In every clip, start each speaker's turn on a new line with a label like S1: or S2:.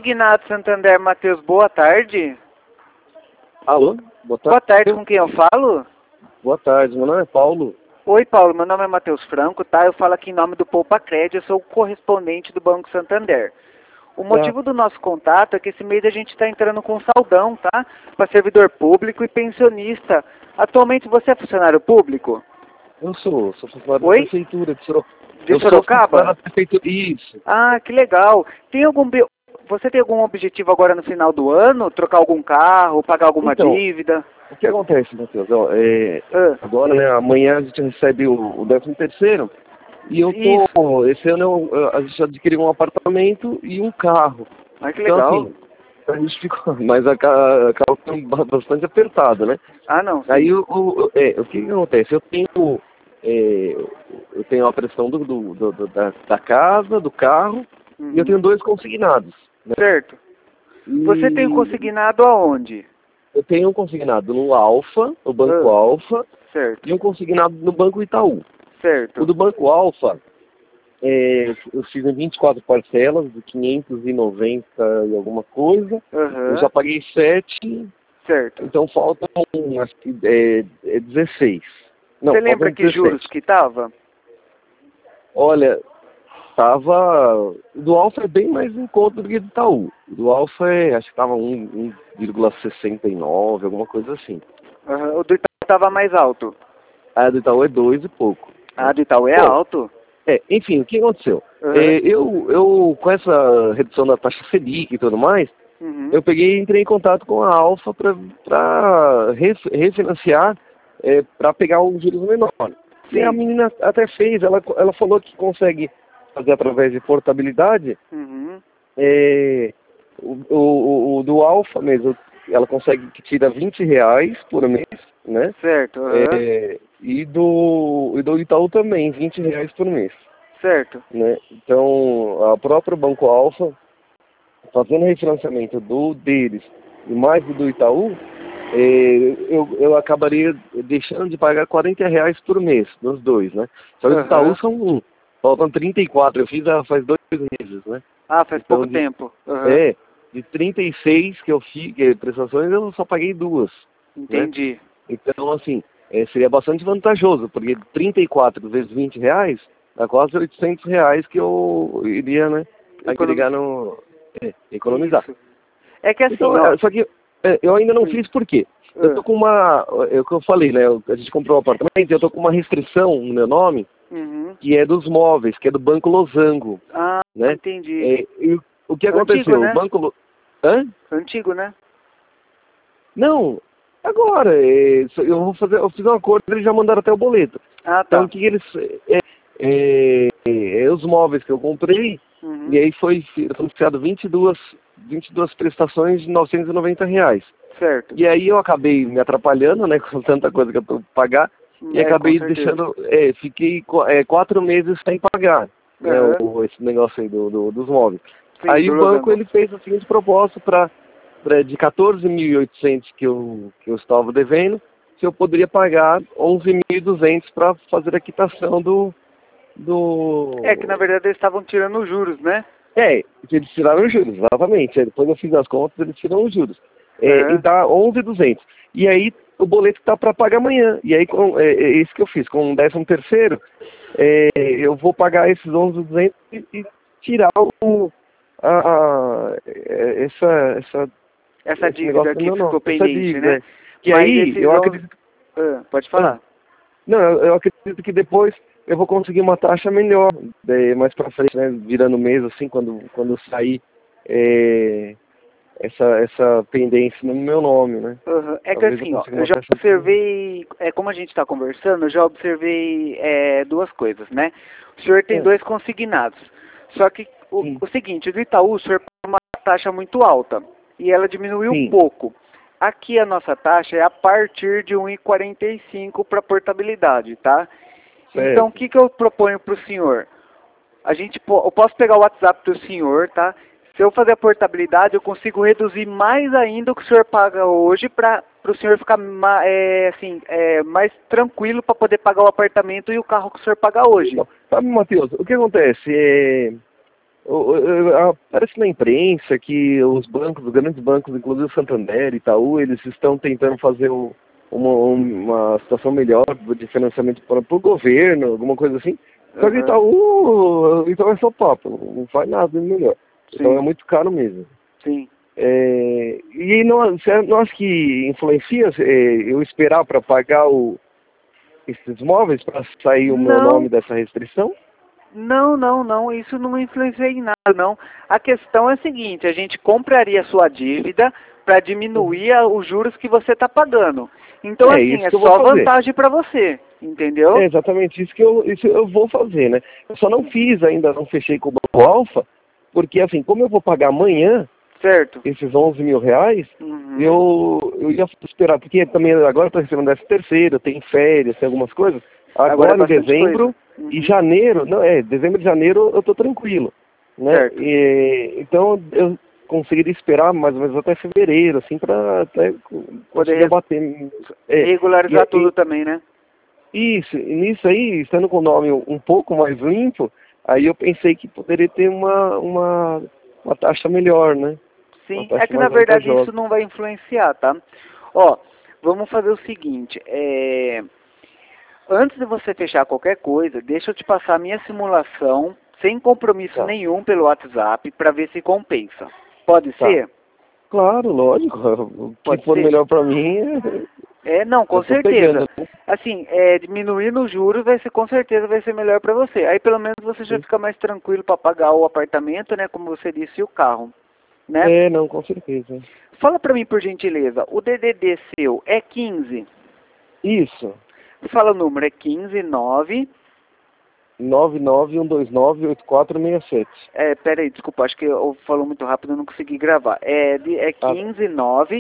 S1: Consignado Santander, Matheus, boa tarde.
S2: Alô?
S1: Boa tarde, com quem eu falo?
S2: Boa tarde, meu nome é Paulo.
S1: Oi, Paulo, meu nome é Matheus Franco, tá? Eu falo aqui em nome do Poupa Crédito, eu sou o correspondente do Banco Santander. O motivo do nosso contato é que esse mês a gente está entrando com saldão, tá? Para servidor público e pensionista. Atualmente você é funcionário público?
S2: Eu sou funcionário
S1: Oi?
S2: da prefeitura de Sorocaba.
S1: De Sorocaba?
S2: Da prefeitura, isso.
S1: Ah, que legal. Você tem algum objetivo agora no final do ano? Trocar algum carro, pagar alguma
S2: Então,
S1: dívida?
S2: o que acontece, Matheus? Ó,
S1: Ah,
S2: agora, né, amanhã a gente recebe o 13º e
S1: isso.
S2: esse ano a gente adquiriu um apartamento e um carro.
S1: Ah, que
S2: Então,
S1: legal.
S2: assim, a gente ficou, mas a carro tá bastante apertado, né?
S1: Ah, não, sim.
S2: Aí o que acontece? Eu tenho a pressão da casa, do carro, e eu tenho 2 consignados, né?
S1: Certo. Você tem
S2: E
S1: consignado aonde?
S2: eu tenho um consignado no Alfa, no Banco
S1: Ah,
S2: Alfa,
S1: certo,
S2: e um consignado no Banco Itaú. O
S1: certo.
S2: do Banco Alfa, eu fiz em 24 parcelas, de 590 e alguma coisa. Eu já
S1: Aham,
S2: paguei 7,
S1: certo.
S2: então faltam, acho que 16. Não,
S1: Você
S2: faltam
S1: lembra que juros
S2: 17.
S1: que tava?
S2: Olha, tava. O do Alfa é bem mais em conta do que do Itaú. O do Alfa acho que tava 1,69, alguma coisa assim.
S1: Aham, o do Itaú tava mais alto.
S2: A do Itaú é 2 e pouco,
S1: Ah,
S2: né?
S1: do Itaú é
S2: Bom,
S1: alto.
S2: enfim, o que aconteceu?
S1: Aham,
S2: Eu, com essa redução da taxa Selic e tudo mais,
S1: uhum,
S2: eu peguei e entrei em contato com a Alfa para refinanciar, para pegar um juros menor. E a
S1: sim.
S2: menina até fez, ela falou que consegue fazer através de portabilidade.
S1: Uhum,
S2: O do Alfa mesmo, ela consegue que tira R$ 20 por mês, né?
S1: certo, aham,
S2: E do Itaú também, R$ 20 por mês,
S1: certo.
S2: né? Então, a própria Banco Alfa, fazendo refinanciamento deles e mais do Itaú, eu acabaria deixando de pagar R$ 40 por mês, nos dois, né? Só que do Itaú
S1: Aham.
S2: faltam 34, eu fiz faz 2 meses, né?
S1: Ah, faz
S2: Então,
S1: pouco tempo. Aham,
S2: de 36 que eu fiz, prestações, eu só paguei 2, né?
S1: entendi.
S2: Então, assim, seria bastante vantajoso, porque 34 vezes R$ 20 dá quase R$ 800 que eu iria, né, agregar economizar.
S1: Isso. É que assim,
S2: Então,
S1: ó.
S2: só que eu ainda não fiz por quê? Eu tô
S1: Ah,
S2: com é o que eu falei, né, a gente comprou um apartamento e eu tô com uma restrição no meu nome,
S1: uhum.
S2: que é dos móveis, que é do Banco Losango,
S1: Ah,
S2: né?
S1: entendi.
S2: E o que
S1: Antigo,
S2: aconteceu? O
S1: né?
S2: Banco... Hã?
S1: Antigo, né?
S2: Não, agora, eu fiz um acordo, eles já mandaram até o boleto.
S1: Ah,
S2: Então,
S1: tá.
S2: o que eles... os móveis que eu comprei, e
S1: Uhum.
S2: aí foi financiado 22 prestações de R$ 990.
S1: Certo.
S2: E aí eu acabei me atrapalhando, né, com tanta coisa que eu tô pra pagar, e
S1: É, com
S2: acabei
S1: certeza.
S2: deixando, fiquei 4 meses sem pagar, né,
S1: Aham.
S2: esse negócio aí dos móveis.
S1: Sim,
S2: Aí
S1: do
S2: o banco,
S1: losango.
S2: ele fez a seguinte proposta de 14.800 que eu estava devendo, se eu poderia pagar 11.200 para fazer a quitação
S1: É que na
S2: do...
S1: verdade eles estavam tirando os juros, né?
S2: Eles tiraram os juros, exatamente. Aí depois eu fiz as contas, eles tiram os juros. E
S1: Aham.
S2: dá 11.200. E aí o boleto está para pagar amanhã. E aí é isso que eu fiz, com o 13º, eu vou pagar esses 11.200 e tirar essa
S1: Essa
S2: esse
S1: dívida
S2: negócio do
S1: que
S2: meu nome,
S1: ficou
S2: essa
S1: pendente,
S2: dívida.
S1: né?
S2: Que
S1: Mas
S2: aí
S1: esses
S2: eu
S1: 11...
S2: acredito.
S1: Pode
S2: Ah,
S1: falar.
S2: não, eu acredito que depois eu vou conseguir uma taxa melhor, mais pra frente, né? Virando o mês, assim, quando sair essa pendência no meu nome, né?
S1: Aham. É que
S2: Talvez eu
S1: assim, ó,
S2: consiga
S1: eu
S2: uma
S1: já
S2: taxa melhor.
S1: observei, como a gente está conversando, eu já observei duas coisas, né? O senhor tem
S2: É,
S1: 2 consignados. Só que
S2: sim,
S1: o seguinte, o do Itaú, o senhor paga uma taxa muito alta e ela diminuiu
S2: sim,
S1: pouco. Aqui a nossa taxa é a partir de 1,45 para portabilidade, tá? Então o
S2: certo.
S1: que que eu proponho para o senhor? Eu posso pegar o WhatsApp do senhor, tá? Se eu fazer a portabilidade, eu consigo reduzir mais ainda o que o senhor paga hoje para o senhor ficar mais tranquilo para poder pagar o apartamento e o carro que o senhor paga hoje.
S2: Então, sabe, Matheus, o que acontece? Aparece na imprensa que os bancos, os grandes bancos, inclusive o Santander e Itaú, eles estão tentando fazer uma situação melhor de financiamento para o governo, alguma coisa assim. Só que Itaú é só papo, não faz nada de melhor.
S1: Sim.
S2: Então é muito caro mesmo.
S1: Sim.
S2: E você não acha que influencia eu esperar para pagar esses móveis para sair o meu nome dessa restrição?
S1: Não, isso não influencia em nada, não. A questão é a seguinte, a gente compraria a sua dívida para diminuir os juros que você está pagando. Então, assim, é só vantagem para você, entendeu?
S2: É exatamente isso que eu vou fazer, né? Eu só não fiz ainda, não fechei com o Banco Alfa, porque, assim, como eu vou pagar amanhã,
S1: certo,
S2: esses 11 mil reais, eu ia esperar, porque também agora estou recebendo 13º, tem férias, tem algumas coisas. Agora em dezembro e janeiro, dezembro e janeiro eu estou tranquilo, né? Então eu conseguiria esperar mais ou menos até fevereiro, assim, para até poder debater.
S1: Regularizar tudo também, né?
S2: Isso, e nisso aí, estando com o nome um pouco mais limpo, aí eu pensei que poderia ter uma taxa melhor, né?
S1: Sim, é que na verdade isso não vai influenciar, tá? Ó, vamos fazer o seguinte, antes de você fechar qualquer coisa, deixa eu te passar a minha simulação, sem compromisso nenhum pelo WhatsApp, para ver se compensa. Pode ser?
S2: Claro, lógico. O que for melhor para mim
S1: não, com certeza. Assim, diminuindo os juros com certeza vai ser melhor para você. Aí pelo menos você já fica mais tranquilo para pagar o apartamento, né, como você disse, e o carro, né?
S2: Não, com certeza.
S1: Fala para mim, por gentileza, o DDD seu é 15?
S2: Isso.
S1: Fala o número, é 15 9
S2: 991298467.
S1: Peraí, desculpa, acho que eu falou muito rápido, eu não consegui gravar. É 15 9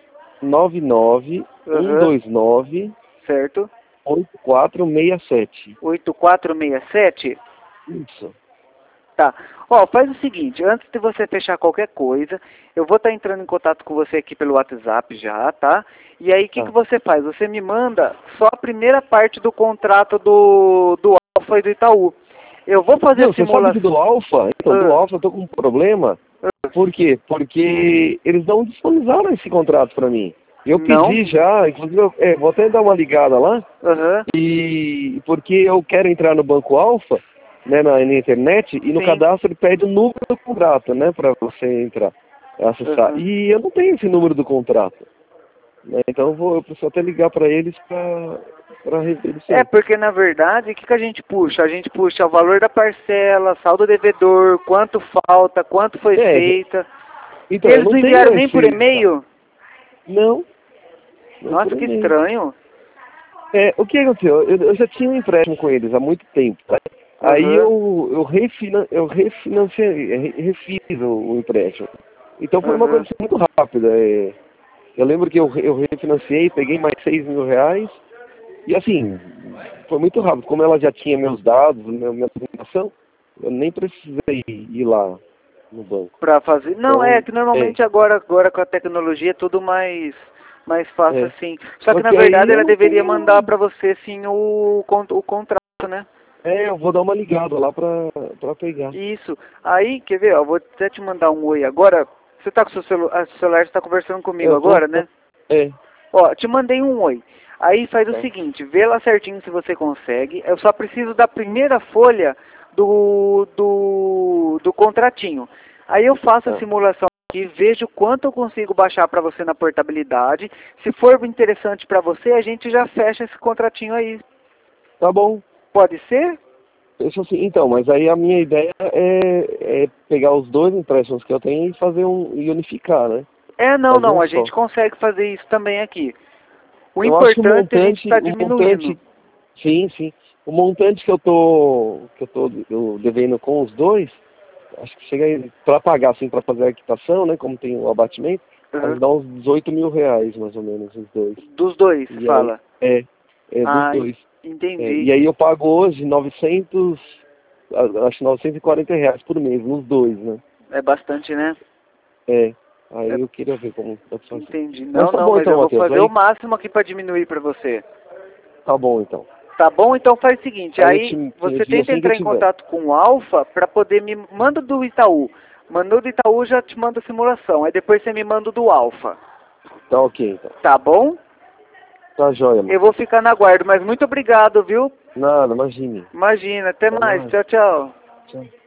S2: 99129
S1: certo?
S2: 8467.
S1: 8467?
S2: Isso.
S1: Tá. Ó, faz o seguinte, antes de você fechar qualquer coisa, eu vou estar entrando em contato com você aqui pelo WhatsApp já, tá? E aí, o que você faz? Você me manda só a primeira parte do contrato do Alfa e do Itaú. Eu vou fazer a simulação...
S2: Você sabe que do Alfa, do Alfa eu tô com um problema. Por quê? Porque eles não disponibilizaram esse contrato para mim. Eu pedi já, inclusive, vou até dar uma ligada lá, e porque eu quero entrar no Banco Alfa, né, na internet, e no cadastro ele pede o número do contrato, né, para você entrar, acessar. E eu não tenho esse número do contrato. Né, então eu preciso até ligar para eles para rever isso aí.
S1: Porque na verdade, o que a gente puxa? A gente puxa o valor da parcela, saldo devedor, quanto falta, quanto foi feita.
S2: Então,
S1: eles não enviaram nem por e-mail?
S2: Não.
S1: Nossa, que estranho.
S2: O que aconteceu? Eu já tinha um empréstimo com eles há muito tempo, tá? Aí eu refiz o empréstimo. Então foi uma coisa muito rápida. Eu lembro que eu refinanciei, peguei mais 6 mil reais. E assim, foi muito rápido. Como ela já tinha meus dados, minha documentação, eu nem precisei ir lá no banco.
S1: Para fazer? Não, que normalmente agora com a tecnologia é tudo mais fácil assim. Só que na verdade ela deveria mandar para você sim o contrato, né?
S2: Eu vou dar uma ligada lá pra pegar.
S1: Isso. Aí, quer ver, ó, vou até te mandar um oi agora. Você tá com o seu celular, você está conversando comigo agora, né? Ó, te mandei um oi. Aí faz o seguinte, vê lá certinho se você consegue. Eu só preciso da primeira folha do contratinho. Aí eu faço a simulação aqui, vejo quanto eu consigo baixar para você na portabilidade. Se for interessante para você, a gente já fecha esse contratinho aí.
S2: Tá bom.
S1: Pode ser?
S2: Assim, então, mas aí a minha ideia é pegar os dois empréstimos que eu tenho e fazer e unificar, né?
S1: Não, a gente consegue fazer isso também aqui. O importante é a gente estar diminuindo.
S2: Sim. O montante que eu tô devendo com os dois, acho que chega para pagar, assim, para fazer a quitação, né? Como tem o abatimento, dá uns 18 mil reais, mais ou menos, os dois.
S1: Dos dois, você fala?
S2: Dos dois.
S1: Entendi.
S2: E aí eu pago hoje 940 reais por mês, nos dois, né?
S1: É bastante, né?
S2: Aí eu queria ver como pode fazer.
S1: Entendi.
S2: Mas
S1: mas eu vou fazer o máximo aqui para diminuir para você.
S2: Tá bom, então.
S1: Tá bom? Então faz o seguinte,
S2: Aí
S1: aí você tenta entrar em contato com o Alfa para poder me... Manda do Itaú. Mandou do Itaú, já te manda a simulação. Aí depois você me manda do Alfa.
S2: Tá ok, então.
S1: Tá bom?
S2: Tá jóia, mano.
S1: Eu vou ficar na guarda, mas muito obrigado, viu?
S2: Nada, imagine.
S1: Imagina, até mais.
S2: mais.
S1: Tchau, tchau.
S2: Tchau.